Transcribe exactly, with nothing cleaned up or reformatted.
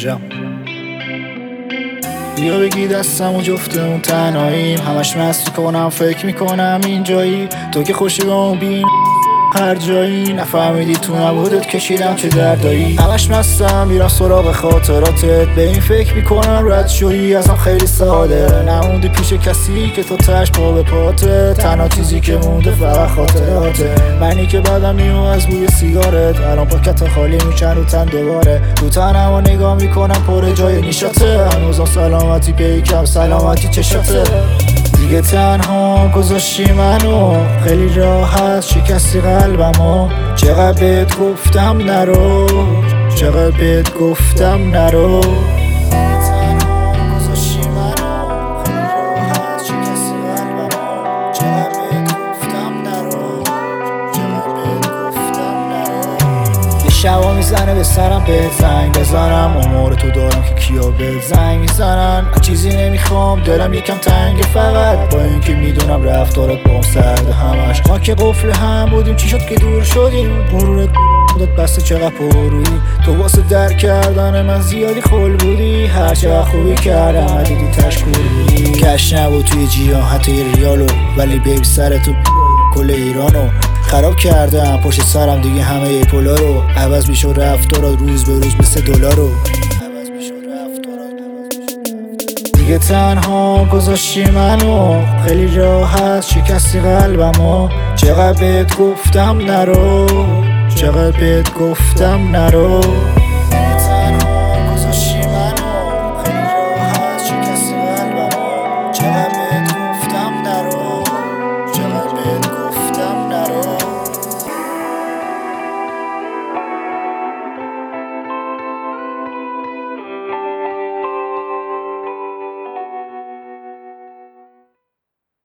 مهاجم. بیا بگی دستم و جفتمون تنهاییم، همش مست میکنم فکر میکنم اینجایی، تو که خوشی با اون بین هر جایی، نفهمیدی تو نبودت کشیدم چه دردایی. همش مستم میرم سراغ خاطراتت، به این فکر میکنم رد شدی ازم خیلی ساده، نموندی پیش کسی که تو تش پا به پاته، تنها چیزی که مونده فقط خاطراته. منی که بعدم میو از بوی سیگارت، الان پاکت خالی میشن رو تن دوباره، تو تنم و نگاه میکنم پر جای نیشاته، هنوزم سلامتی پیکم سلامتی چشاته. دیگه تنها گذاشتی منو، خیلی راحت شکستی قلبمو، چقدر بهت گفتم نرو، چقدر بهت گفتم نرو. شبا میزنه به سرم بهت زنگ بزنم، امور تو دارم که کیا بهت زنگ میزنن، چیزی نمیخوام دلم یکم تنگه، فقط با اینکه میدونم رفتارت با هم سرد همش، ما که قفل هم بودیم چی شد که دور شدیم، غرورت داد بسته چقدر پرویی، تو واسه درک کردن من زیادی خل بودی، هر چقدر خوبی کردم ندیدی تشکر بودی، کش نبود توی جیان حتی ریالو، ولی بیبی سرتو کل ایرانو خراب کردم پشت سرم دیگه همه ای پولا رو، عوض میشو رفتارات روز به روز مثل دلار رو، دیگه تنها گذاشتی منو، خیلی راحت شکستی قلبمو، چقدر بهت گفتم نرو، چقدر بهت گفتم نرو.